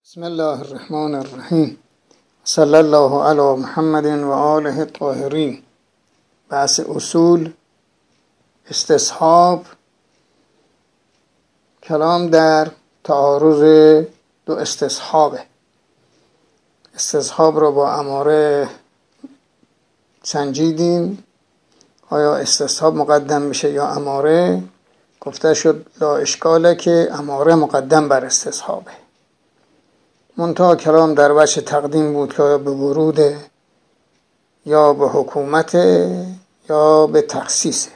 بسم الله الرحمن الرحیم صلی الله علی محمد و آله الطاهرین. بحث اصول استصحاب، کلام در تعارض دو استصحابه. استصحاب رو با اماره سنجیدیم، آیا استصحاب مقدم میشه یا اماره؟ گفته شد لا اشکاله که اماره مقدم بر استصحابه. منتها کلام در وجه تقدیم بود که یا به ورود یا به حکومت یا به تخصیص.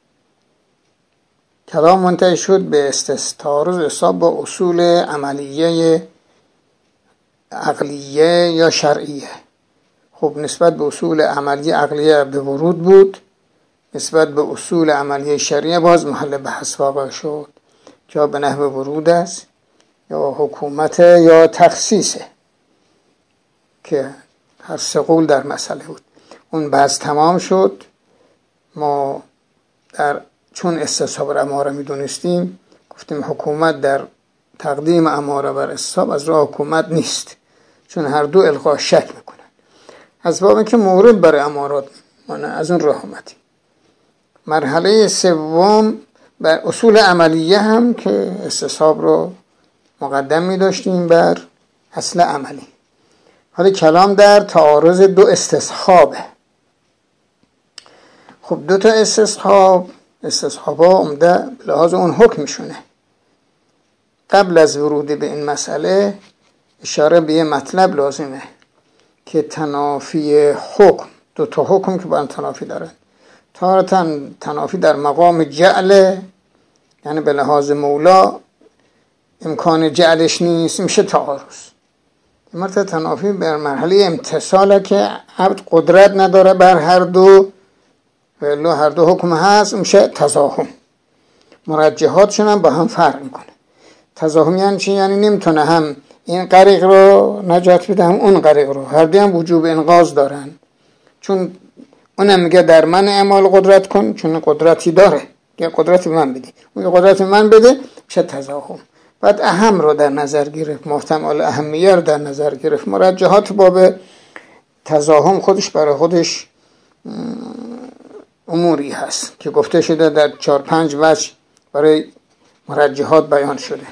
کلام منتهی شد به تعارض حساب با اصول عملیه عقلیه یا شرعیه. خب نسبت به اصول عملیه عقلیه به ورود بود، نسبت به اصول عملیه شرعیه باز محل بحث واقع شد که به نحو ورود است یا حکومت یا تخصیصه، که هر سه قول در مسئله بود. اون بحث تمام شد. ما چون استصحاب اماره میدونستیم، گفتیم حکومت در تقدیم اماره بر استصحاب از راه حکومت نیست، چون هر دو القا شک میکنن. از بابی که مورد برای امارات مانه از اون راه اومدیم. مرحله سوم بر اصول عملیه هم که استصحاب رو مقدم می داشتیم بر اصل عملی. حالا کلام در تعارض دو استصحابه. خب دو تا استصحابا عمده به لحاظ اون حکمشونه. قبل از ورود به این مسئله اشاره به یه مطلب لازمه که تنافی حکم، دو تا حکم که با هم تنافی دارن، تارتا تنافی در مقام جعل، یعنی به لحاظ مولا امکان جعلش نیست، میشه تعارض. مرتبط تنافی بر مرحله امتصاله که عبد قدرت نداره بر هر دو، ولی هر دو حکم هست، میشه تزاحم. مرجحاتشون هم با هم فرق میکنه. تزاحم یعنی چی؟ یعنی نمیتونه هم این غریق رو نجات بده هم اون غریق رو، هر دو هم وجوب انقاذ دارن. چون اونم میگه در من اعمال قدرت کن، چون قدرتی داره که قدرت به من بدی، اون قدرت به من بده، میشه تزاحم. بعد اهم رو در نظر گرفت، محتمل اهمیه رو در نظر گرفت. مرجحات باب تزاحم خودش برای خودش اموری هست که گفته شده در 4-5 وجه برای مرجحات بیان شده.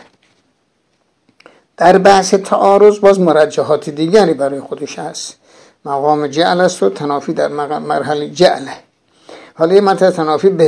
در بحث تعارض باز مرجحات دیگری برای خودش هست. مقام جعل است و تنافی در مرحله جعله. حالا یه مطلب تنافی به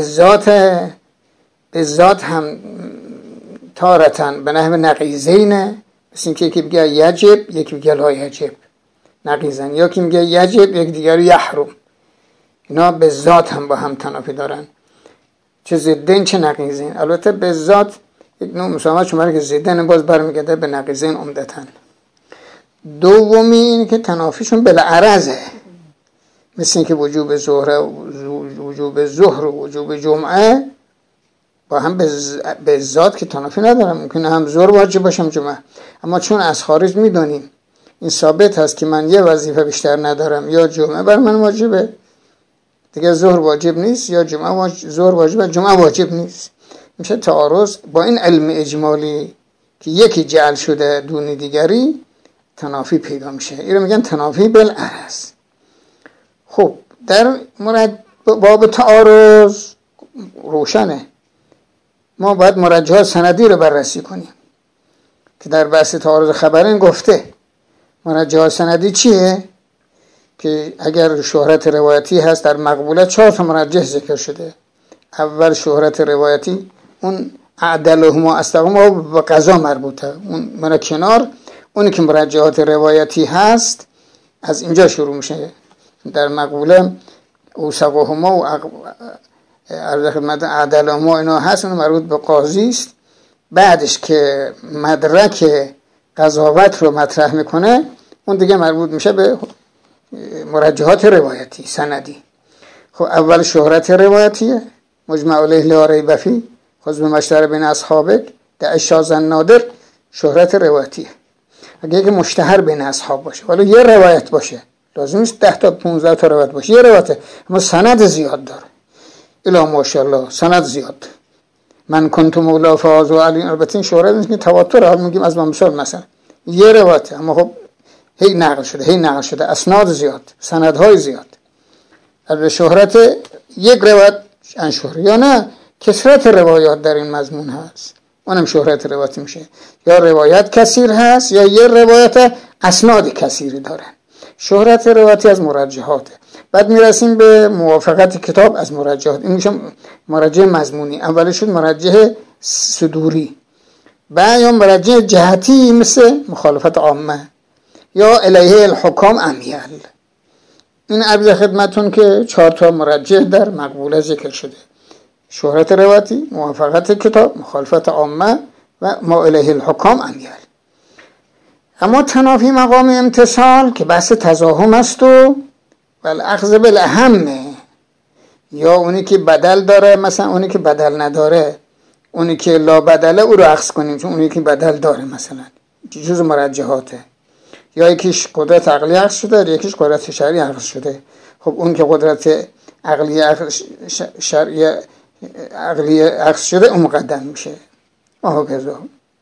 ذات هم تارتن به نحو نقیزینه، مثل این که یکی بگه یجب یکی بگه لا یجب، نقیزن، یا که میگه یجب یک دیگر یحرم. اینا به ذات هم با هم تنافی دارن، چه ضدین چه نقیزین. البته به ذات یک نوع مسامحه شماره که ضدین باز برمیگرده به نقیزین عمدتاً. دومی این که تنافیشون بالعرضه، مثل این که وجوب ظهر و وجوب جمعه با هم به ذات که تنافی ندارم. ممکنه هم ظهر واجب باشم جمعه، اما چون از خارج میدونیم این ثابت هست که من یه وظیفه بیشتر ندارم، یا جمعه بر من واجبه دیگه ظهر واجب نیست، یا ظهر واجبه جمعه واجب نیست، میشه تعارض. با این علم اجمالی که یکی جعل شده دون دیگری تنافی پیدا میشه. این رو میگن تنافی بالعرض. خب در باب تعارض روشنه، ما باید مرجحات سندی رو بررسی کنیم که در بحث تعارض خبرین گفته. مرجحات سندی چیه؟ که اگر شهرت روایتی هست در مقبوله 4 تا مرجح ذکر شده. اول شهرت روایتی، اون اعدلهم و استقام با قضا مربوطه، اون من کنار، اونی که مرجحات روایتی هست از اینجا شروع میشه. در مقبوله اوثقهما و عدلهما اینا هست، اون مربوط به قاضی است. بعدش که مدرک قضاوت رو مطرح میکنه، اون دیگه مربوط میشه به مرجحات روایتی سندی. خب اول شهرت روایتیه، مجمع علیه لا ریب فیه، خذ بمشتر بین اصحابک، دع شاذ نادر، شهرت روایتیه. اگه که مشتهر بین اصحاب باشه، ولی یه روایت باشه، لازم نیست 10 تا 15 تا روایت باشه، یه روایت اما سند زیاد داره. الا ماشاءالله سند زیاد. من کنت مولا فاز و علی، البته این شهرت نیست که تواتر، حال میگیم از مثال مثلا یه روایته، اما خب هی نقل شده اسناد زیاد، سندهای زیاد. از شهرت یک روایت انشهر یا نه کثرت روایات در این مضمون هست، اونم شهرت روایت میشه. یا روایت کثیر هست یا یه روایت اسناد کثیری داره. شهرت روایتی از مرجحاته. بعد میرسیم به موافقت کتاب از مرجحات. این میشه مرجح مضمونی. اولش شد مرجح صدوری، بعد یا مرجح جهتی مثل مخالفت عامه یا الیه الحکام امیل. این عرض خدمتون که 4 تا مرجح در مقبوله ذکر شده: شهرت روایتی، موافقت کتاب، مخالفت عامه و ما الیه الحکام امیل. اما تنافی مقام امتصال که بحث تزاحم است و الاخذ بالاهم، یا اونی که بدل داره، مثلا اونی که بدل نداره، اونی که لا بدله او رو اخذ کنیم چون اونی که بدل داره مثلا جز مرجحاته. یا یکیش قدرت عقلی اخذ شده، یکیش قدرت شرعی اخذ شده. خب اون که قدرت عقلی شرعی عقلی اخذ شده اون مقدم میشه. هكذا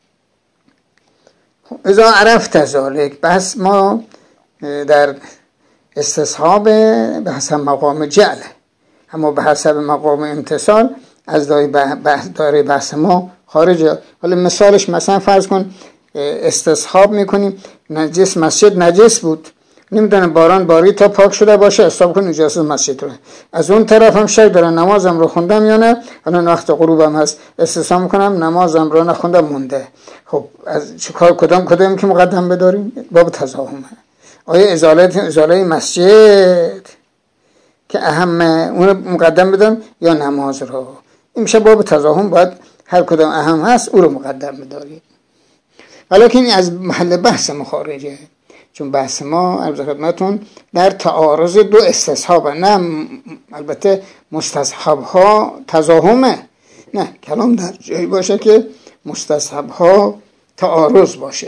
اذا عرفت ذلك. بس ما در استصحاب به حسب مقام جعل، اما به حسب مقام امتصال از دایره بحث ما خارجه. حالا مثالش مثلا فرض کن استصحاب میکنیم نجس، مسجد نجس بود، نمیدونم باران باری تا پاک شده باشه، حساب کن نجاست مسجد رو. از اون طرف هم شک دارم نمازم رو خوندم یا نه، الان وقت غروبم هست استصحاب میکنم نمازم رو نخوندم مونده. خب از چیکار کدام که مقدم بداریم؟ باب تزاحمه. آیا ازاله مسجد که اهمه اون رو مقدم بدم یا نماز رو؟ این میشه باب تزاحم، باید هر کدام اهم هست او رو مقدم بداریم. ولیکن این از محل بحث ما خارجه، چون بحث ما عرض خدمتون در تعارض دو استصحاب، نه البته مستصحب ها تزاحمه، نه کلام در جایی باشه که مستصحب ها تعارض باشه.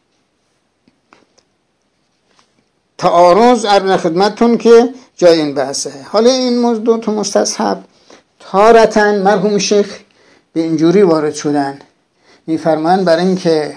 تعارض عرض خدمتون که جای این بحثه. حالا این موضوع تو مستصحب تارتاً مرحوم شیخ به اینجوری وارد شدن، میفرمان برای این که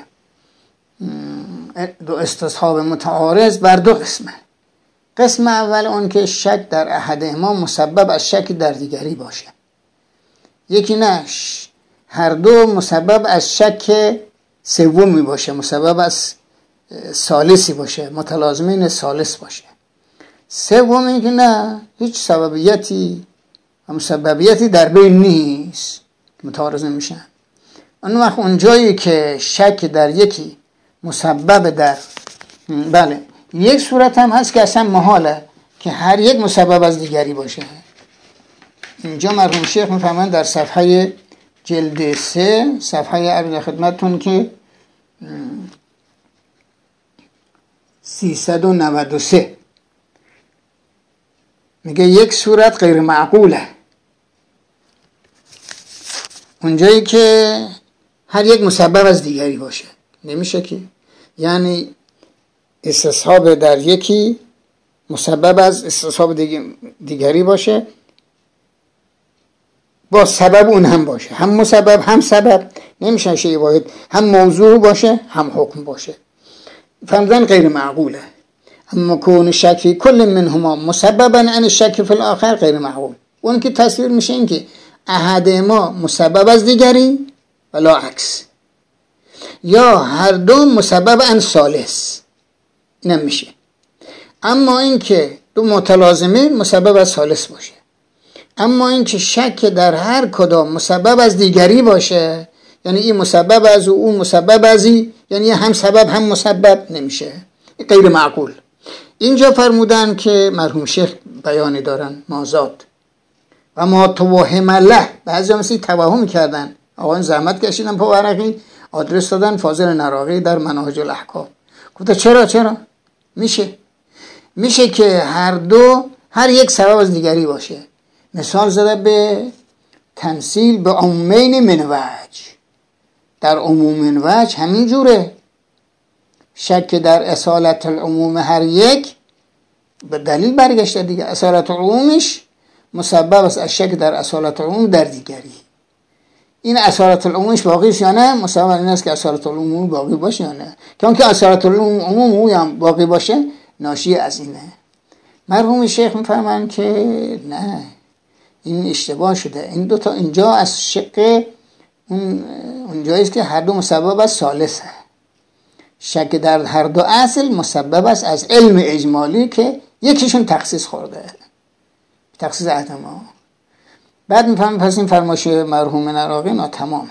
دو استصحاب متعارض بر دو قسمه. قسم اول اون که شک در احدهما مسبب از شک در دیگری باشه، یکی نه هر دو مسبب از شک سومی باشه، مسبب از ثالثی باشه، متلازمین ثالث باشه. سومی که نه هیچ سببیتی و مسببیتی در بین نیست، متعارض نمیشن. اون وقت اون جایی که شک در یکی مسبب در یک صورت هم هست که اصلا محاله که هر یک مسبب از دیگری باشه. اینجا مرحوم شیخ میفهمن در صفحه جلد 3 صفحه عرض خدمتتون که 393 میگه یک صورت غیر معقوله، اونجایی که هر یک مسبب از دیگری باشه. نمیشه که یعنی استصحاب در یکی مسبب از استصحاب دیگری باشه، با سبب اون هم باشه، هم مسبب هم سبب، نمیشه شیء واحد، هم موضوع باشه هم حکم باشه. فرضاً غیر معقوله. اما کون شک فی کل منهما مسببا عن الشک فی الاخر غیر معقول. اون که تصویر میشه این که احد ما مسبب از دیگری ولا عکس، یا هر دو مسبب عن ثالث، اینم میشه. اما این که دو متلازمین مسبب از ثالث باشه، اما این که شک در هر کدام مسبب از دیگری باشه، یعنی این مسبب از اون مسبب از این، یعنی هم سبب هم مسبب، نمیشه، غیر معقول. اینجا فرمودن که مرحوم شیخ بیانی دارن مازاد و ما توهم له، بعضی مثل توهم کردن، آقایان زحمت کشیدن پا ورقی آدرس دادن فاضل نراقی در مناهج الاحکام. گفته چرا میشه که هر یک سبب از دیگری باشه. مثال زده به تمثیل به عمومین من وجه. در عموم من وجه همین جوره، شک در اصالت العموم هر یک به دلیل برگشته دیگه، اصالت عمومش مسبب است از شک در اصالت عموم در دیگری. این اصالت العمومش باقی است یا نه؟ مسبب این است که اصالت العموم باقی باشه یا نه. که اون که اصالت العموم هم باقی باشه ناشی از اینه. مرحوم شیخ میفرمایند که نه، این اشتباه شده. این دو تا اینجا از شق اونجایی است که هر دو مسبب از ثالثه. شک در هر دو اصل مسبب است از علم اجمالی که یکیشون تخصیص خورده، تخصیص عدم. بعد میفهمیم پس این فرمایش مرحوم عراقی ناتمامه.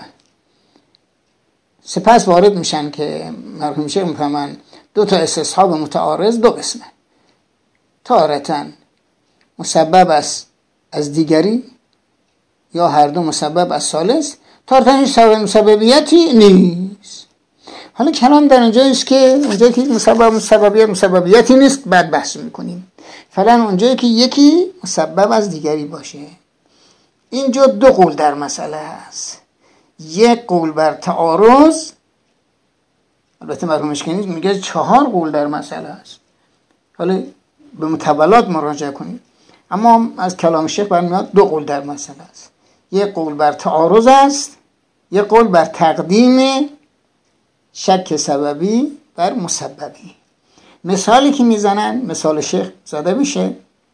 سپس وارد میشن که مرحوم شیخ میفهمن دو تا استصحاب متعارض دو قسمه. تارةً مسبب است از دیگری یا هر دو مسبب از ثالث، تارةً هیچ سبب مسببیتی نیست. حالا کلام در اونجایی است که اونجایی که مسببیتی نیست بعد بحث میکنیم. فعلا اونجایی که یکی مسبب از دیگری باشه. اینجا دو قول در مسئله هست. یک قول بر تعارض، البته مرحوم اشکنی میگه 4 قول در مسئله هست. حالا به مطولات مراجعه کنید. اما از کلام شیخ برمیاد 2 قول در مسئله است. یک قول بر تعارض است، یک قول بر تقدیم شک سببی بر مسببی. مثالی که میزنن، مثال شیخ زده میشه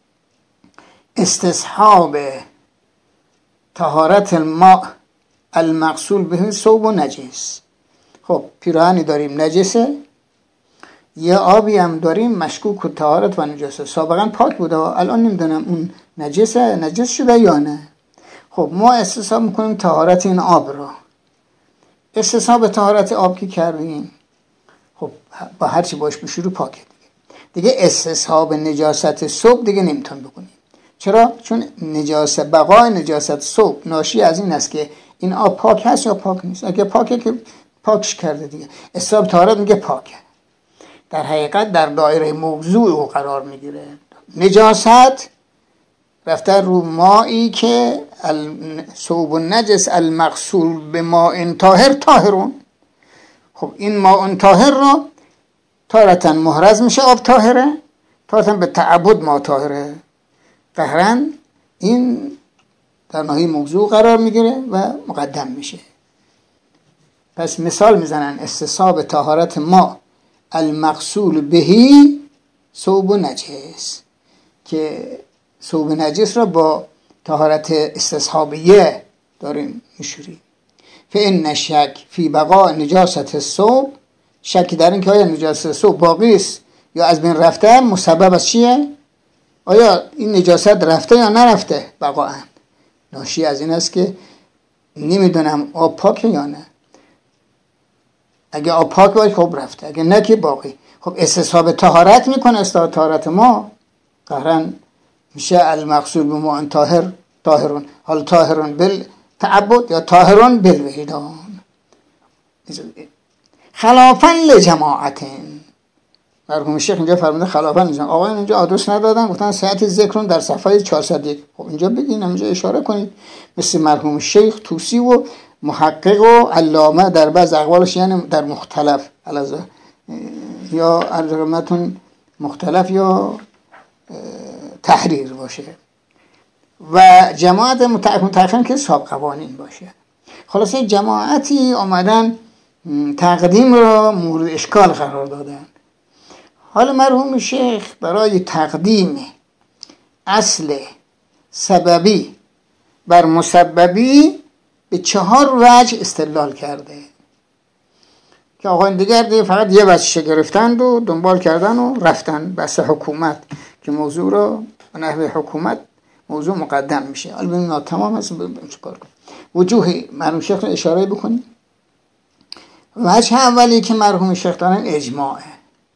استصحاب طهارت الماء المغسول به ثوب نجس. خب پیراهنی داریم نجسه، یه آبی هم داریم مشکوک و طهارت و نجاسه، سابقا پاک بوده الان نمیدونم اون نجس شده یا نه. خب ما استصحاب میکنیم طهارت این آب را. استصحاب طهارت آب که کردیم، خب با هر چی باش بشوری پاکه دیگه استصحاب نجاست ثوب دیگه نمیتون بکنیم. چرا؟ چون بقای نجاست ثوب ناشی از این است که این آب پاک هست یا پاک نیست. اگه پاکه که پاکش کرده دیگه. استصحاب طهارت میگه پاکه، در حقیقت در دایره موضوع او قرار میگیره. نجاست رفته رو مایی که ثوب نجس المغسول به ماء طاهر طاهرون. خب این ماء طاهر را تارةً محرز میشه آب طاهره، تارةً به تعبد ما طاهره. قهرن این در ناحیه موضوع قرار میگیره و مقدم میشه. پس مثال میزنن استصحاب طهارت ما المغسول بهی ثوب نجس، که ثوب نجس را با طهارت استصحابیه داریم میشوریم. فإن شک فی بقاء نجاست الثوب، شک در این که آیا نجاست ثوب باقی است یا از بین رفته مسبب از چیه؟ آیا این نجاست رفته یا نرفته؟ بقاء ناشی از این است که نمیدونم آب پاکه یا نه. اگه آب پاک باشه خب رفته، اگه نه که باقی. خب استصحاب طهارت میکنه، استصحاب طهارت ما قهرن میشه المغسول به ماء طاهر طاهرون. حالا طاهرون بالتعبد یا طاهرون بالوجدان. خلافاً لجماعت. مرحوم شیخ اینجا فرموده خلافاً لجماعت. آقایان اینجا آدرس ندادن، گفتن صحت ذکرون در صفحه 401. خب اینجا بگین، اینجا اشاره کنید. مثل مرحوم شیخ طوسی و محقق و علامه در بعض اقوالش، یعنی در مختلف یا ارجمتون مختلف یا تحریر باشه، و جماعت متأخرین که صاحب قوانین باشه. خلاصه جماعتی آمدن تقدیم را مورد اشکال قرار دادن. حالا مرحوم شیخ برای تقدیم اصل سببی بر مسببی به 4 وجه استدلال کرده که آقایان دیگر فقط یه وجه گرفتند و دنبال کردن و رفتن بحث حکومت، که موضوع را به نحو حکومت موضوع مقدم میشه. حالا ببینیم تمام هست چیکار کنیم. وجوه مرحوم شیخ رو اشاره بکنیم. وجه اولی که مرحوم شیخ دارن اجماعه.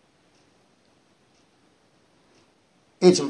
اجماع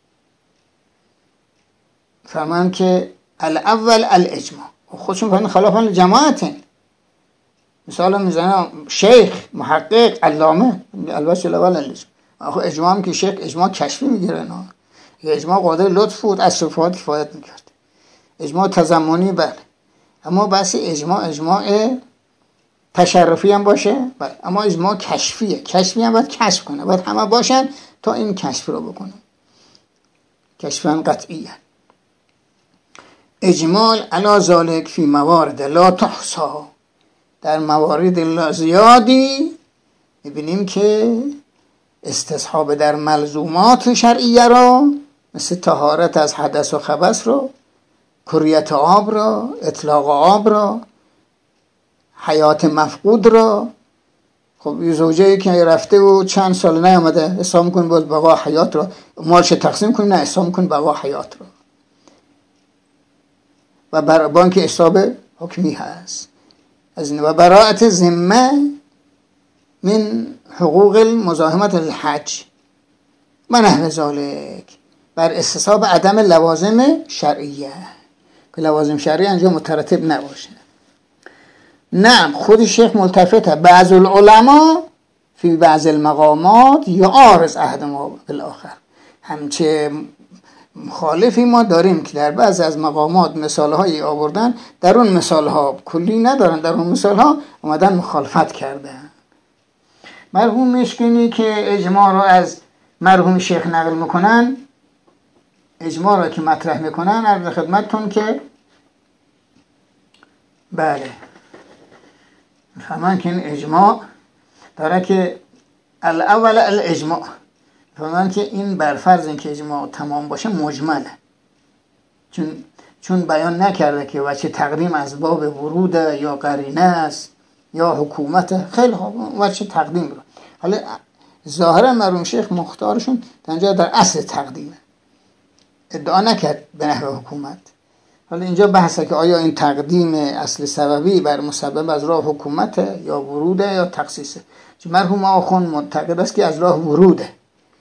فرمان که الاول الاجماع، خودشون فرمان خلافاً لجماعتن. مثلا میزنه شیخ محقق علامه البته الاول الاجماع. آخه اجماع هم که شیخ اجماع کشفی میگیره، نه اجماع قادر لطف بود از صفات کفایت میکرد. اجماع تضمنی بله، اما بحث اجماع تشرفی هم باشه بله، اما اجماع کشفیه. کشفی هم باید کشف کنه، باید همه باشن تا این کشف رو بکنه. کشفاً قطعیه. اجمال علی ذالک فی موارد لا تحصی، در موارد زیادی میبینیم که استصحاب در ملزومات شرعیه را مثل طهارت از حدث و خبث را، کریت آب را، اطلاق آب را، حیات مفقود را. خب یه زوجه‌ای که رفته و چند سال نیامده، حساب می‌کن باز بقا حیات را مالش تقسیم کن، نه حساب می‌کن بقا حیات را. و بر بانک حساب حکمی هست از این. و براءت ذمه من حقوق المزاحمت الحج و نحو ذالک، بر استصحاب عدم لوازم شرعیه که لوازم شرعیه انجا مترتب نباشه. نه خود شیخ ملتفته، بعض العلماء فی بعض المقامات یا عارض احدهما بالاخر، همچه مخالفی ما داریم که در بعض از مقامات مثالهایی آوردن، در اون مثالها کلی ندارن، در اون مثالها اومدن مخالفت کردن. مرحوم مشکینی که اجماع رو از مرحوم شیخ نقل میکنن، اجماع رو که مطرح میکنن عرض خدمتتون که بله فهمان که این اجماع داره که الاول الاجماع، فهمان که این برفرض این که اجماع تمام باشه مجمله، چون بیان نکرده که وجه تقدیم از باب ورود یا قرینه است یا حکومت. خیلی خوب وجه تقدیم رو حالا ظاهرا مرحوم شیخ مختارشون اینجا در اصل تقدیمه، ادعا نکرد به نحو حکومت. حالا اینجا بحثه که آیا این تقدیم اصل سببی بر مسبب از راه حکومته یا وروده یا تخصیصه. چون مرحوم آخوند معتقد است که از راه وروده.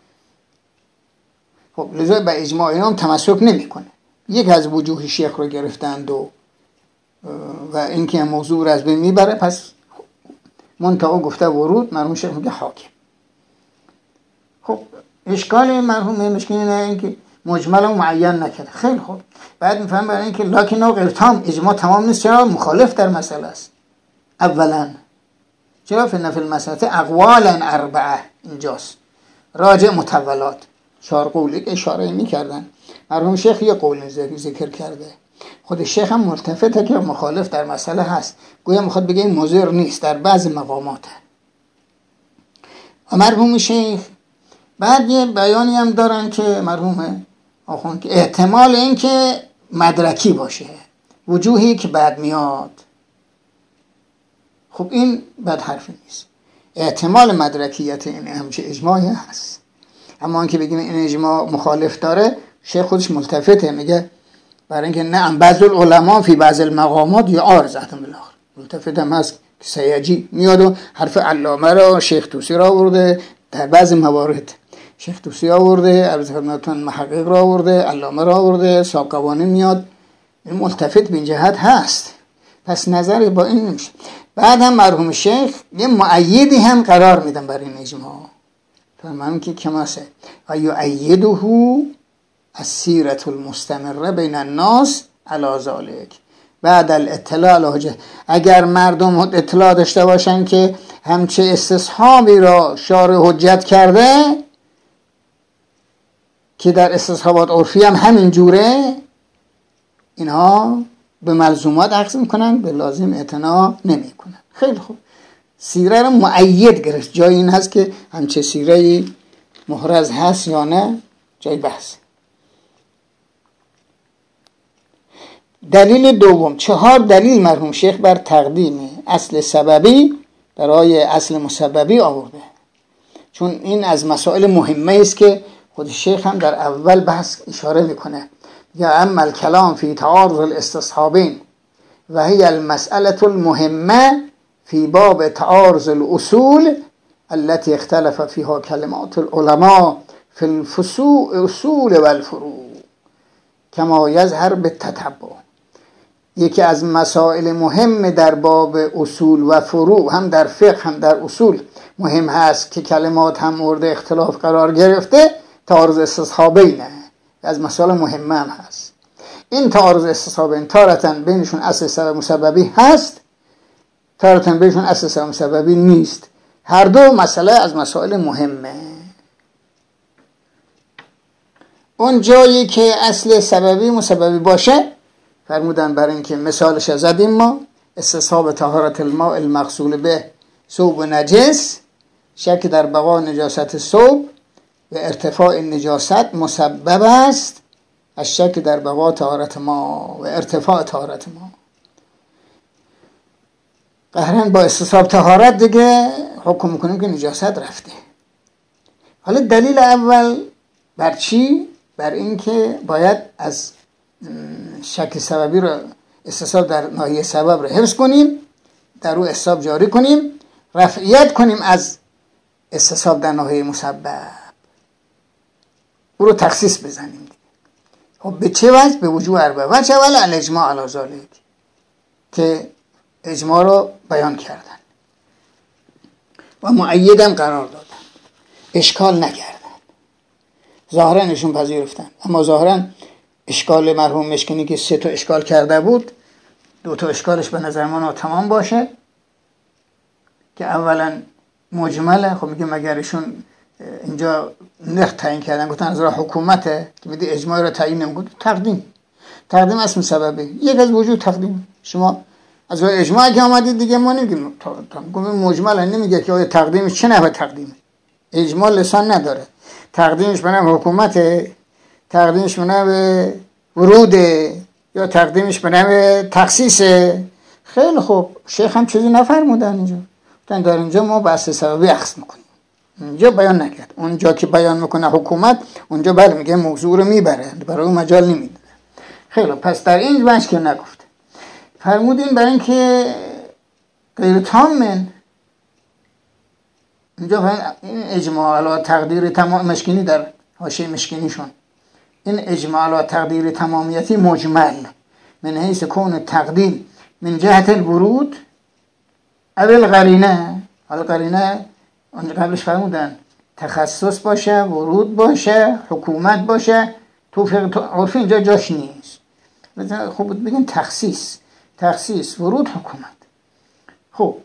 خب لذا به اجماع اینا هم تمسک نمیکنه. یک از وجوه شیخ رو گرفتند و اینکه موضوع رو از بین میبره، پس منتها گفته ورود، مرحوم شیخ میگه حاکم. خب اشکال مرحوم مشکین اینه که مجمل و معین نکرده. خیلی خوب، بعد میفهم برای اینکه لکن او غیر تام، اجماع تمام نیست. چرا؟ مخالف در مسئله است. اولا چرا؟ فی المسأله اقوالا اربعه اینجاست، راجع متولات 4 قولی که اشاره میکردن. مرحوم شیخ یه قول ذکر کرده، خود شیخ هم ملتفته که مخالف در مسئله هست، گویا میخواد بگه این مضر نیست در بعض مقامات. و مرحوم شیخ بعد یه بیانی هم دارن که مرحوم آخوند که احتمال این که مدرکی باشه، وجوهی که بعد میاد. خب این بد حرفی نیست، احتمال مدرکیت این همچه اجماعی هست. اما اینکه بگیم این اجماع مخالف داره، شیخ خودش ملتفته، میگه برای اینکه نه بعض العلماء فی بعض المقامات یا عارضتون بالاخره، ملتفت هم هست که سیجی میاد و حرف علامه را شیخ توسی را آورده در بعض موارد، شیخ توسی آورده، عرض خدمتتون محقق را آورده، علامه را آورده، صاحب قوانین میاد، این ملتفت به این جهت هست. پس نظری با این نمیشه. بعد هم مرحوم شیخ یه مؤیدی هم قرار میدن برای این اجماع، فرمان که کماسه و یؤیده السیرة المستمره بین الناس علی ذلک بعد الاطلاع علی حجه. اگر مردم اطلاع داشته باشن که همچه استصحابی را شارع حجت کرده که در استصحابات عرفی هم همین جوره، اینها به ملزومات عکس میکنن، به لازم اعتنا نمیکنن. خیلی خوب، سیره رو مؤید گرفت. جای این هست که همچه سیره محرز هست یا نه، جای بحث. دلیل دوم، 4 دلیل مرحوم شیخ بر تقدیم اصل سببی برای اصل مسببی آورده، چون این از مسائل مهمه است که خود شیخ هم در اول بحث اشاره میکنه. یا اما الکلام فی تعارض الاستصحابین و هی المسئله المهمه فی باب تعارض الاصول التي اختلف فيها كلمات العلماء في الاصول والفروع كما يظهر بالتتبع. یکی از مسائل مهم در باب اصول و فروع، هم در فقه هم در اصول مهم هست که کلمات هم مورد اختلاف قرار گرفته، تعارض استصحابینه، از مسائل مهمه هم هست. این تعارض استصحابین تارتاً بینشون اصل سبب مسببی هست، تارتاً بینشون اصل سبب مسببی نیست. هر دو مسئله از مسائل مهمه. اون جایی که اصل سببی مسببی باشه فرمودن برای اینکه مثالش زدیم ما استصحاب طهارت الماء المغسول به ثوب نجس، شک در بقا نجاست ثوب و ارتفاع نجاست مسبب است از شک در بقا طهارت ما و ارتفاع طهارت ما. قهرن با استصحاب طهارت دیگه حکم میکنیم که نجاست رفته. حالا دلیل اول بر چی؟ بر اینکه باید از شک سببی رو استصحاب در ناحیه سبب رو حفظ کنیم، در رو استصحاب جاری کنیم، رفعیت کنیم از استصحاب در ناحیه مسبب، او رو تخصیص بزنیم. خب به چه وجه؟ به وجوه اربعه. وجه اول الاجماع علی ذلک، که اجماع رو بیان کردن و مؤیدم قرار دادن، اشکال نکردن، ظاهرا نشون پذیرفتن. اما ظاهرا اشکال مرحوم مشکنی که 3 تا اشکال کرده بود، 2 تا اشکالش به نظر ما تمام باشه، که اولا مجمله. خب میگه مگر ایشون اینجا نرخ تعیین کردن، گفتن از راه حکومته که میگه اجماع رو تعیین نمیکنه. تقدیم اسم سببه، یک از وجود تقدیم. شما از راه اجماع که آمدید دیگه ما نمیگیم مجمل، نمیگه که تقدیمش چه نوع تقدیمه. اجماع لسان نداره، تقدیمش به نوع حکومته، تقدیمش به نوع وروده، یا تقدیمش به نوع تخصیصه. خیلی خوب، شیخ هم چیزی نفرمودن اینجا، گفتن در اینجا ما بحث سببی اخذ میکنیم. اینجا بیان نکرد. اونجا که بیان میکنه حکومت، اونجا بله میگه موضوع رو میبره، برای اون مجال نمیده. خیلی پس در این وجه که نگفت، فرمودین برای اینکه غیر تامن اینجا این اجماع علی تقدیر تمام مشکنی در حاشیه مشکنیشون، این اجماع علی تقدیر تمامیتی مجمل من حیث کون تقدیر من جهت الورود اول قرینه. حالا قرینه اون قبلش فرمودن تخصص باشه، ورود باشه، حکومت باشه، توفیق عرفی اینجا جاش نیست. خوب بود بگن تخصیص ورود حکومت. خب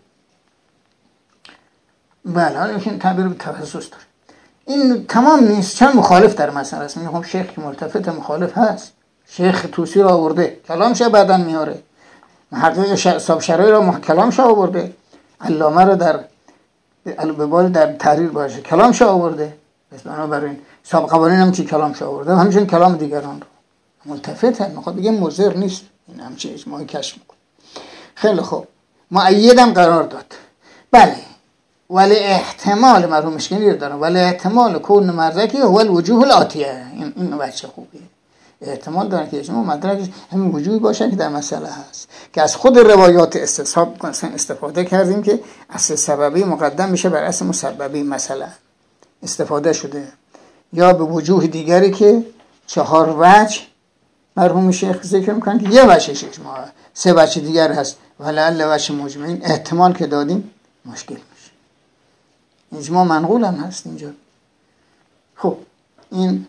بله، حالا این تعبیر به تخصص داره. این تمام نیست، چند مخالف در مسئله است. میگم شیخ که ملتفت مخالف هست، شیخ توسی را آورده، کلامش بعداً میاره، محقق صاحب شرایع را کلامش آورده، علامه را در الببال در تحریر باشه کلامش آورده، پس بنابراین صاحب قوانین هم چی کلامش آورده، همچنین کلام دیگران رو ملتفته. میخواد بگه مضر نیست، این همچه اجماعی کشف میکنه. خیلی خوب، مؤیدم قرار داد. بله، ولی احتمال مرحوم مشکنی رو دارم، ولی احتمال کون مدرکی هو الوجوه الاتیه. این بچه خوبیه، احتمال داره که اجماع مدرکش همین وجوهی باشه که در مسئله هست، که از خود روایات استصحاب استفاده کردیم که اصل سببی مقدم میشه بر اصل مسببی. مثلا استفاده شده یا به وجوه دیگری که 4 وجه مرحوم شیخ ذکر میکنن که یه وجهش اجماع، 3 وجه دیگر هست، ولعل وجه مجمعین احتمال که دادیم مشکل میشه. اجماع منقول هم هست اینجا. خب این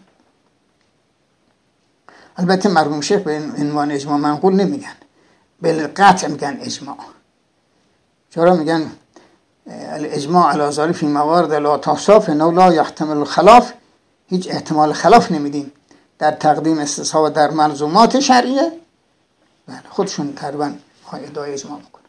البته مرحوم شیخ به عنوان اجماع منقول نمیگن، بالقطع میگن اجماع. چرا میگن الاجماع علی ذلک فی موارد لا تحصاف انه لا یحتمل الخلاف، هیچ احتمال خلاف نمیدیم در تقدیم استصحاب در ملزومات شرعیه. بله، خودشون تقریبا ادعای اجماع میکنه.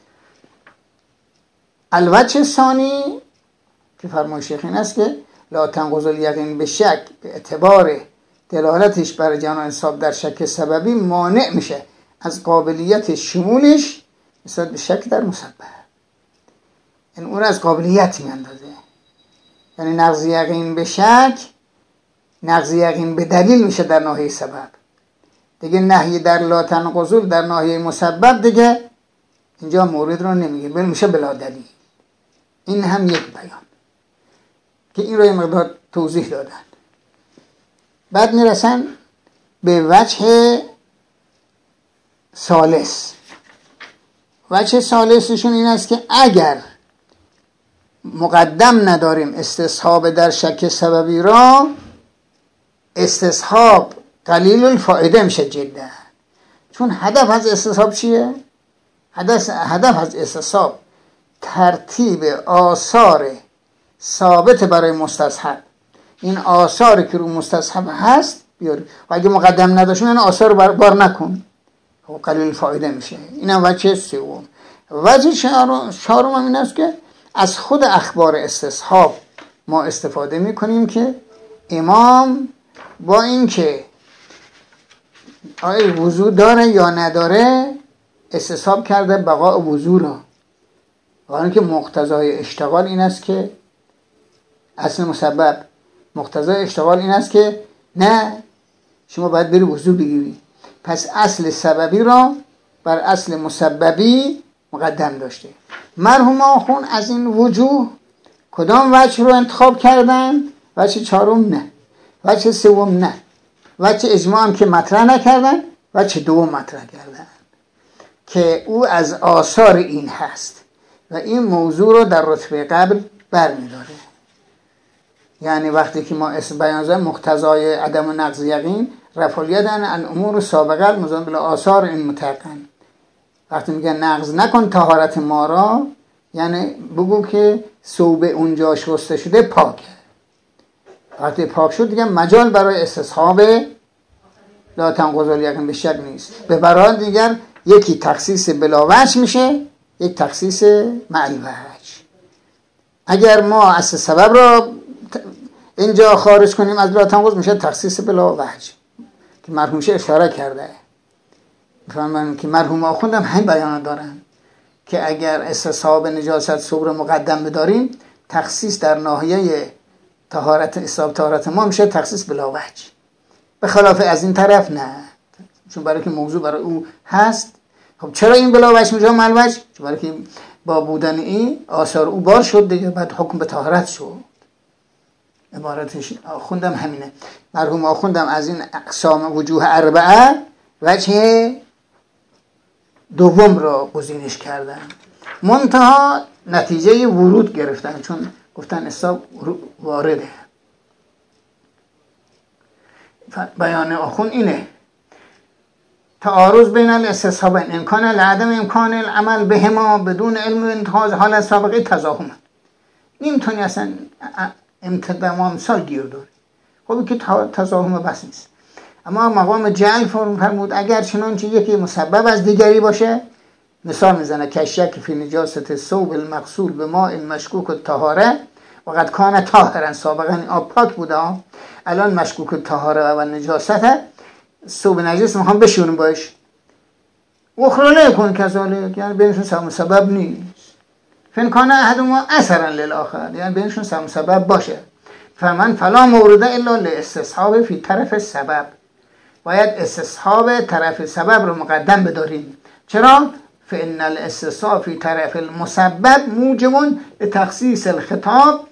الوجه ثانی که فرمای شیخ این است که لا تنقض الیقین به شک، به اعتبار دلالتش بر جان انصاف در شک سببی مانع میشه از قابلیت شمولش نسبت به شک در مسبب. این اون از قابلیت میاندازه. یعنی نقض یقین به شک، نقض یقین به دلیل میشه در ناحیه سبب. دیگه نهی در لا تنقض در ناحیه مسبب دیگه اینجا مورد رو نمیگه، بل میشه بلا دلیل. این هم یک بیان که این رو یه مقدار توضیح دادن. بعد میرسن به وجه ثالث. وجه ثالثشون این است که اگر مقدم نداریم استصحاب در شک سببی را، استصحاب قلیل الفائده میشه جدا. چون هدف از استصحاب چیه؟ هدف از استصحاب ترتیب آثار ثابت برای مستصحب. این آثاری که رو مستصحب هست بیاری، و اگه مقدم نداشتیم این آثار رو بار نکن. خب قلیل فایده میشه. اینم وجه سوم. وجه چهارم هم این است که از خود اخبار استصحاب ما استفاده میکنیم که امام با اینکه آیا وضو داره یا نداره استصحاب کرده بقاء وضو را، ولی که مقتضای اشتغال این است که اصل مسبب مقتضای اشتغال این است که نه شما باید بری وضو بگیری، پس اصل سببی را بر اصل مسببی مقدم داشته. مرحوم آخون از این وجوه کدام وجه رو انتخاب کردن؟ وجه چهارم نه، وجه سوم نه، وجه اجماع هم که مطرح نکردن، وجه دوم مطرح کردن که او از آثار این هست و این موضوع رو در رتبه قبل برمی‌داره. یعنی وقتی که ما اسم بیان زدیم مقتضای عدم و نقض یقین رفع الیدین عن امور سابقه المضمون به آثار این متقن. وقتی میگه نقض نکن طهارت ما را، یعنی بگو که ثوب اونجا شسته شده پاکه. وقتی پاک شد دیگه مجال برای استصحاب لا تنقض الیقین به شک نیست. به برای دیگر یکی تخصیص بلا وجه میشه، یک تخصیص مع الوجه. اگر ما اصل سبب را اینجا خارج کنیم از لا تنقض میشه تخصیص بلا وجه که مرحوم شه اشاره کرده. میفهمن که مرحوم آخوندم همین بیان دارن که اگر استصحاب نجاست ثوب مقدم بداریم تخصیص در ناحیه طهارت اصحاب طهارت ما میشه تخصیص بلا وجه. به خلاف از این طرف نه، چون برای که موضوع برای او هست. خب چرا این بلا وجه میشه مع الوجه؟ چون برای که با بودن این آثار او بار شد دیگه، بعد حکم به طهارت شد. عبارتش آخوندم همینه. مرحوم آخوندم از این اقسام وجوه اربعه وجه دوم را گزینش کردن، منتها نتیجه ورود گرفتن، چون گفتن اصحاب وارده. بیان آخون اینه تعارض بین الاستصحابین امکان لعدم امکان العمل بهما بدون علم و انتخاذ حال سابقه تزاهم. نمیتونی اصلا امتدام سال گیر داری. خب که تزاهم بس نیست. اما مقام جعل فرمود اگر چنانچه یکی مسبب از دیگری باشه، مثال میزنه کشک فی نجاست ثوب المغسول به ماء مشکوک الطهاره و قد کان طاهرا سابقا آب پاک بوده، الان مشکوک الطهاره و نجاسته، ثوب نجس میخوام بشوریم باش اخرى نکن کذالک، یعنی بینشون سبب نیست. فان کان احدهما اثرا للاخر، یعنی بینشون سبب باشه. فمن فلا مورد الا لاستصحاب فی طرف سبب، باید استصحاب طرف سبب رو مقدم بداریم. چرا؟ فان الاستصحاب فی طرف المسبب موجب لتخصیص الخطاب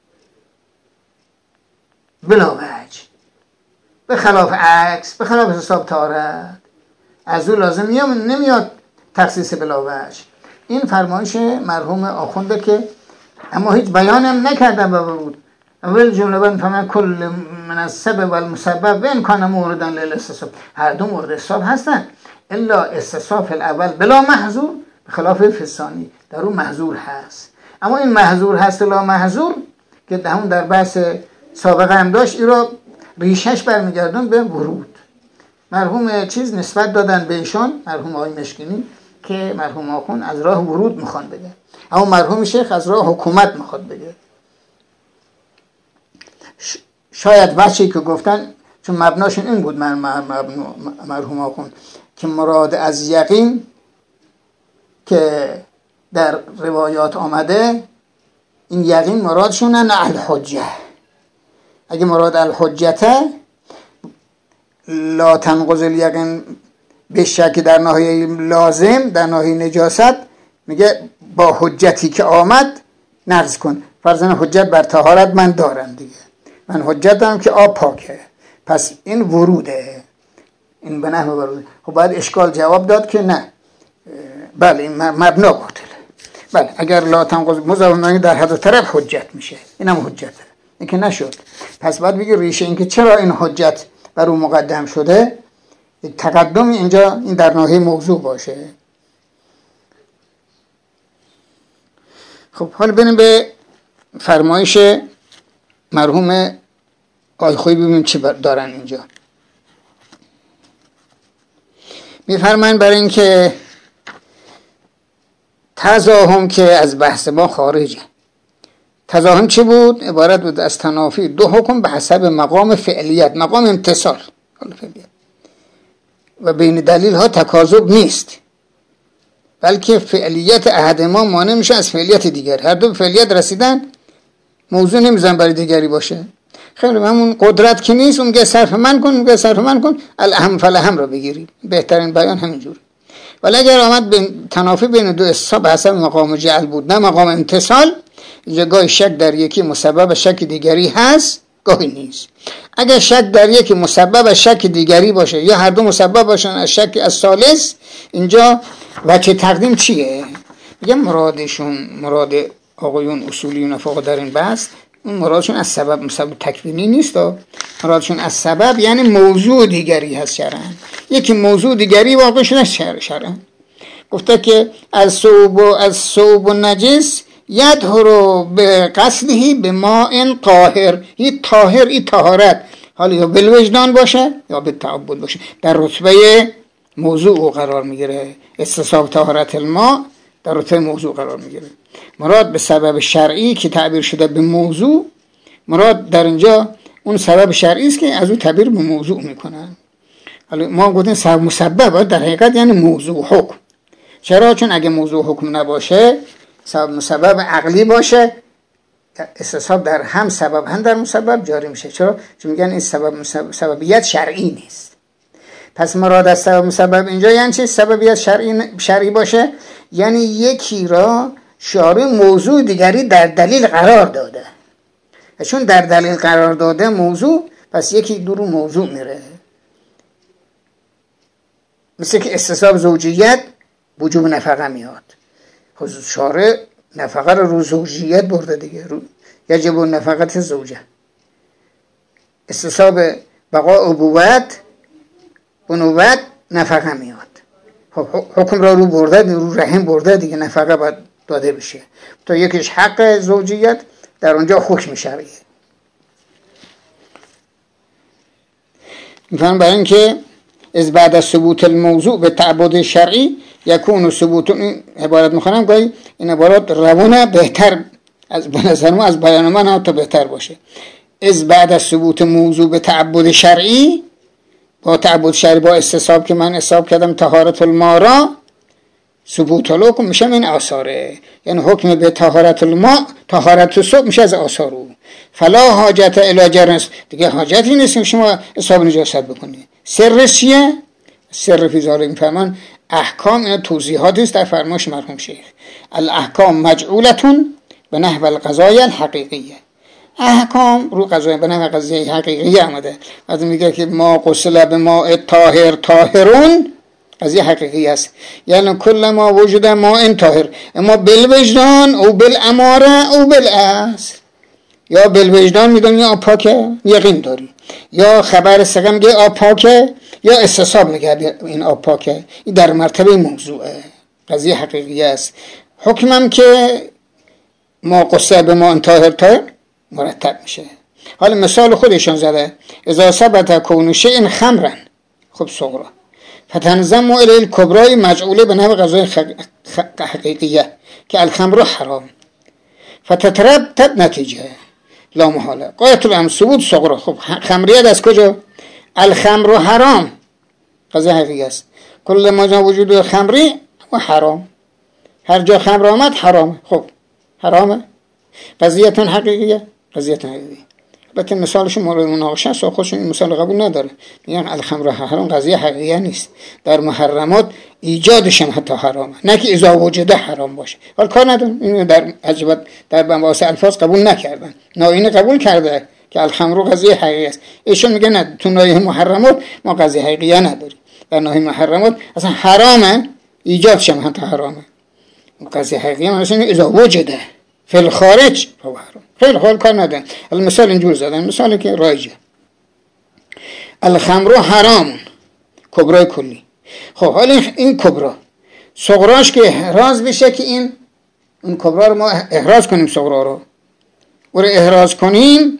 بلا وجه، به خلاف عکس، به خلاف استصحاب طهارت از او لازم نمیاد تخصیص بلا وجه. این فرمایش مرحوم آخونده که اما هیچ بیانم نکردن به ورود. اول جمله بند فهمن کل من السبب و المسبب و امکان موردن للاستصحاب، هر دو مورد استصحاب هستن، الا استصحاب فی الاول بلا محظور به خلاف فی الثانی در اون محظور هست. اما این محظور هست لا محظور که همون در بحث سابقه هم داشت، این رو ریشش برمیگردن به ورود. مرحوم چیز نسبت دادن به ایشان، مرحوم آقای مشکینی، که مرحوم آخون از راه ورود میخوان بگه، اما مرحوم شیخ از راه حکومت میخواد بگه. شاید وچه‌ای که گفتن چون مبناشون این بود مرحوم آخون که مراد از یقین که در روایات آمده این یقین مرادشون نه الحجه. اگه مراد الحجته لا تنقض الیقین به شک در ناحیه لازم، در ناحیه نجاست میگه با حجتی که آمد نقض کن. فرضاً حجت بر طهارت من دارم دیگه، من حجت دارم که آب پاکه، پس این وروده، این به نحو وروده. خب باید اشکال جواب داد که نه، بله این مبنا باطله. بله اگر لا تنقض مضاف در هر دو طرف حجت میشه، اینم حجته، این که نشد. پس باید بگی ریشه این که چرا این حجت بر اون مقدم شده، تقدم اینجا این در ناحیه موضوع باشه. خب حالا بریم به فرمایش مرحوم آیخویی ببینیم چی دارن اینجا. میفرمایند برای اینکه تزاهم که از بحث ما خارجه. تزاهم چی بود؟ عبارت بود از تنافی دو حکم به حسب مقام فعلیت، مقام امتصال و بین دلیل ها تکاذب نیست، بلکه فعلیت احدهما مانع میشه از فعلیت دیگر. هر دو فعلیت رسیدن، موضوع نمیزن برای دیگری باشه. خیلی همون قدرت که نیست، اون میگه صرف من کن، میگه صرف من کن، الاهم فالاهم رو بگیریم. بهترین بیان همینجوره. ولی اگر آمد به تنافی بین دو اسباب حسب مقام جعل بود، نه مقام امتصال، اینجا گاهی شک در یکی مسبب شک دیگری هست، گاهی نیست. اگر شک در یکی مسبب شک دیگری باشه یا هر دو مسبب باشن از شک از ثالث، اینجا وجه تقدیم چیه؟ میگم مراد آقایون اصولیون فقها در این بحث، اون مرادشون از سبب مسبب تکوینی نیست، مرادشون از سبب یعنی موضوع دیگری هست شرعاً. یکی موضوع دیگری واقع شده شرعاً. گفته که از ثوب نجس یدهر به قصده به ماء طاهر. این طاهر، این طهارت حالا یا بالوجدان باشه یا به تعبد باشه، در رتبه موضوع قرار میگیره. استصحاب طهارت الماء در رتبه موضوع قرار میگیره. مراد به سبب شرعی که تعبیر شده به موضوع، مراد در اینجا اون سبب شرعی است که از اون تعبیر به موضوع میکنن. حالا ما گفتیم سبب مسبب در حقیقت یعنی موضوع حکم. چرا؟ چون اگه موضوع حکم نباشه، سبب مسبب عقلی باشه، استصحاب در هم سبب هم در مسبب جاری میشه. چرا؟ چون میگن این سببیت شرعی نیست. پس مراد از سبب مسبب اینجا یعنی چه؟ سببیت شرعی باشه یعنی یکی را شارع موضوع دیگری در دلیل قرار داده. چون در دلیل قرار داده موضوع، پس یکی دور موضوع میره. مثل که استصحاب زوجیت وجوب نفقه میاد، حضور شارع نفقه رو زوجیت برده دیگه، یجب نفقت زوجه. استصحاب بقاء ابوت بنوت نفقه میاد. حکم را رو برده، رو رحم برده دیگه، نفقه باید داده بشه. تا یکیش حق زوجیت، در اونجا حکم شرعیه. میفهم برای اینکه از بعد از ثبوت الموضوع به تعبد شرعی یکون ثبوت، این عبارت میخونم گاهی این عبارات روانه بهتر از به نظر ما از بیان من تا بهتر باشه. از بعد از ثبوت موضوع به تعبد شرعی، با تعبد شرعی با استصحاب که من حساب کردم طهارت الماء را ثبوت الحکم میشه این آثاره، یعنی حکم به طهارت الماء، طهارت الثوب میشه از آثار او. فلا حاجت الی جرس، دیگه حاجتی نیست که شما حساب نجاست بکنید. سر چیه؟ سر فی ذلک میفهمن احکام، این توضیحاتی است در فرمایش مرحوم شیخ. الاحکام مجعولتون به نحو القضایا الحقیقیه. احکام رو قضایا به نحو قضایا حقیقیه آمده. بعد میگه که ما غسل به ماء طاهر طاهرون، قضیه حقیقی است. یعنی کل ما وجود ماء طاهر، اما بالوجدان او بالاماره او بالاصل. یا بالوجدان میدونی آب پاکه، یقین داری، یا خبر ثقه میگه آب پاکه، یا استصحاب میگه این آب پاکه. این در مرتبه موضوعه، قضیه حقیقی است. حکمم که ما غسل به ماء طاهر طاهر مرتب میشه. حالا مثال خودشان زده، اذا ثبت کون شیء خمرا، خب صغرا فتنظم الی الکبرای مجعوله به نحو قضای حقیقیه که الخمر حرام فتترتب نتیجه لا محاله قایت الامر ثبوت صغرا. خب خمریت از کجا؟ الخمر حرام، قضای حقیقی است. کل ما وجود خمری و حرام، هر جا خمر آمد حرامه. خب حرامه، قضیتون حقیقیه، قضیتون حقیقیه. البته مثالش مورد مناقشه است، خودشون این مثال قبول نداره، میگن الخمر حرام قضیه حقیقیه نیست. در محرمات ایجادش هم حتی حرامه، نه که اذا وجده حرام باشه. ولی کار ندارن، اینو در عجبت در مباحث الفاظ قبول نکردن. نایینه قبول کرده که الخمر قضیه حقیقی است. ایشون میگن نه، تو نایه محرمات ما قضیه حقیقیه نداریم. در نایه محرمات اصلا حرامه، ایجادش هم حتی حرامه. قضیه حقیقیه مثلا اذا وجده فی الخارج فهو حرام. خیلی حال کار ندارن. المثال اینجور زدن، مثالی که رایجه. الخمر حرام، کبرای کلی. خب حالا این کبرا صغراش که احراز بشه که این کبرا رو ما احراز کنیم، صغرا رو احراز کنیم،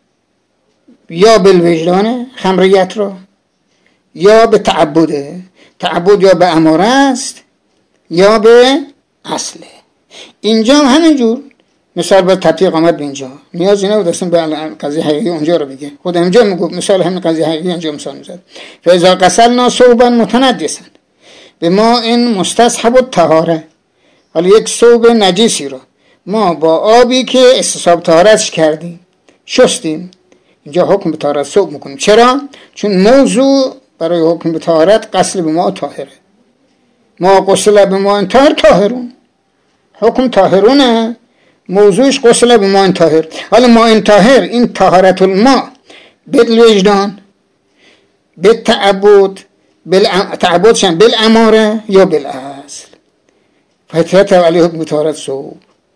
یا بالوجدان خمریت رو، یا به تعبده. تعبد یا به اماره است یا به اصله. اینجا هم همینجور مثال به تطبیق آمد به اینجا، نیازی نبود اصلا به قضیه حقیقی اونجا رو بگه، خود اینجا میگفت مثال همین قضیه حقیقی اینجا مثال میزد. فاذا غسلنا ثوبا متنجسا به ما این مستصحب الطهاره، حالا یک ثوب نجیسی رو ما با آبی که استصحاب طهارتش کردیم شستیم، اینجا حکم به طهارت ثوب میکنیم. چرا؟ چون موضوع برای حکم به طهارت غسل به ما طاهره. ما غسل به ما طاهر طاهرون، حکم طاهرونه، موضوعش غسل به ما طاهر. حالا ما طاهر این طهارت الماء بالوجدان بالتعبد تعبدشن بالاماره یا بالاصل، فطرت علیه حکم طهارت ثوب.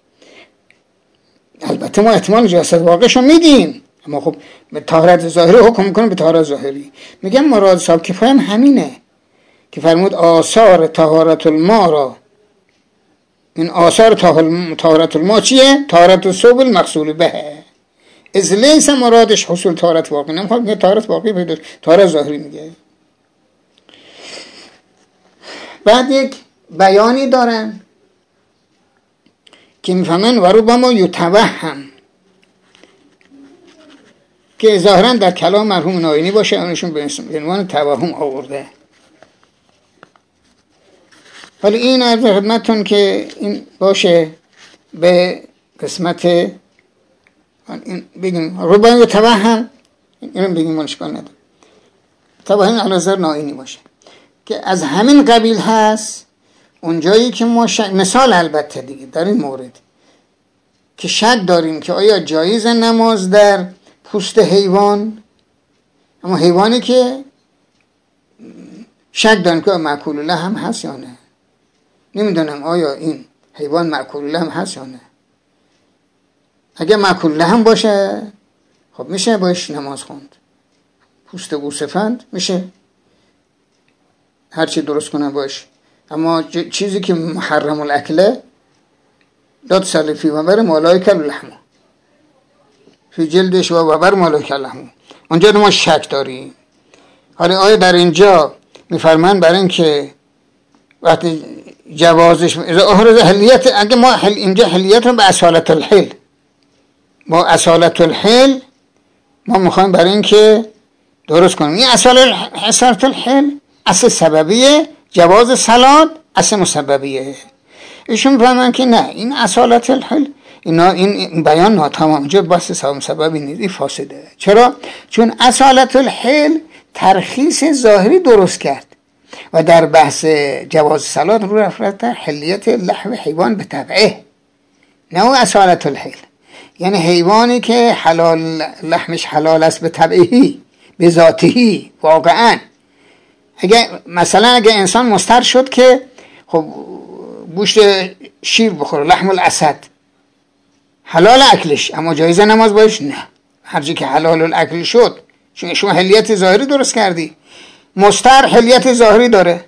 البته ما احتمال جسد واقعشو میدیم، اما خب به طهارت ظاهری حکم میکنیم به طهارت ظاهری. میگم مراد صاحب کفایه هم همینه که فرمود آثار طهارت الماء را، این آثار طهارت الماء چیه؟ طهارت الثوب المغسول به، از لیس مرادش حصول طهارت واقعی، نمیخواد میگه طهارت واقعی پیدا، طهارت ظاهری میگه. بعد یک بیانی دارن که میفهمن و ربما یتوهم، که ظاهرا در کلام مرحوم ناینی باشه، اونشون به عنوان توهم آورده. ولی این عرض خدمتتون که این باشه به قسمت این بگیم ربما یتوهم، اینو بگیم مشکل نداره، توهم علی نظر ناینی باشه که از همین قبیل هست. اونجایی که ما مثال البته دیگه در این مورد که شک داریم که آیا جایز نماز در پوست حیوان، اما حیوانی که شک داریم که مأکول لحم هست یا نه، نمیدونم آیا این حیوان مأکول لحم هست یا نه. اگه مأکول لحم باشه خب میشه باش نماز خوند، پوست گوسفند میشه هرچی درست کنه باش، اما چیزی که محرم الاکله داد سلفی و بر مالایک اللحم فی جلدش و بر مالایک اللحم، اونجا ما شک داریم. حالا آیا در اینجا میفرمان برای این که وقتی جوازش احراز حلیت، اگه ما اینجا حلیت رو به اصالت الحل، با اصالت الحل ما میخوایم برای این که درست کنیم این اصالت الحل اصل سببیه، جواز صلات اصل مسببیه. ایشون فهمن که نه، این اصالت الحل این بیان ناتمام، اینجا بحث سبب مسببی نیست، این فاسده. چرا؟ چون اصالت الحل ترخیص ظاهری درست کرد و در بحث جواز صلات رو رفت در حلیت لحم حیوان به طبعه، نه اصالت الحل، یعنی حیوانی که حلال لحمش حلال است به طبعی به ذاتی واقعا. اگه انسان مضطر شد که خب گوشت شیر بخوره، لحم الاسد حلال اکلش، اما جایزه نماز باش نه، هرچی که حلال الاکل شد، چون شما حلیت ظاهری درست کردی. مضطر حلیت ظاهری داره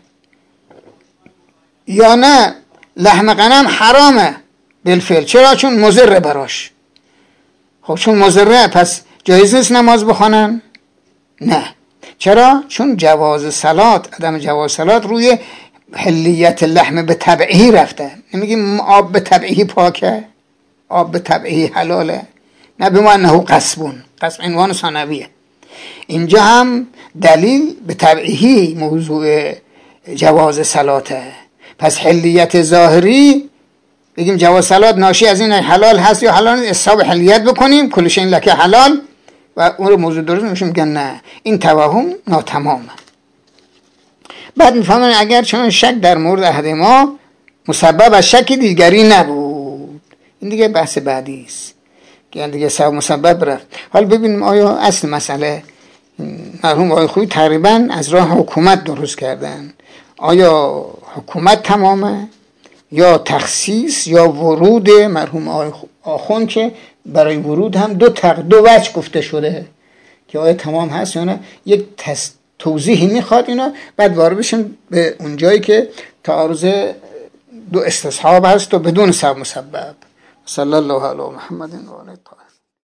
یا نه؟ لحم غنم حرامه بالفعل، چرا؟ چون مضر براش. خب چون مضره پس جایز نیست نماز بخونن؟ نه. چرا؟ چون جواز صلات، عدم جواز صلات روی حلیت لحم به طبعی رفته. نمیگیم آب به طبعی پاکه، آب به طبعی حلاله، نه به معنی قصبون، قصب عنوان ثانویه. اینجا هم دلیل به طبعی موضوع جواز صلاته. پس حلیت ظاهری بگیم جواز صلات ناشی از این حلال هست یا حلال نیست، حساب حلیت بکنیم کلش این لکه حلال و اون رو موضوع درست میگن نه، این توهم ناتمامه. بعد میفهمن اگر چون شک در مورد احد ما مسبب از شک دیگری نبود، این دیگه بحث بعدی است که دیگه سبب مسبب رفت. حالا ببینیم آیا اصل مسئله مرحوم آقای خویی تقریبا از راه حکومت درست کردن، آیا حکومت تمامه یا تخصیص یا ورود مرحوم آقای آخوند که برای ورود هم دو وجه گفته شده که آیا تمام هست یا نه. یک توضیحی میخواد اینا، بعد وارد بشیم به اون جایی که تعارض دو استصحاب هست و بدون سبب مسبب. صلی الله علی محمد و آله الطاهرین.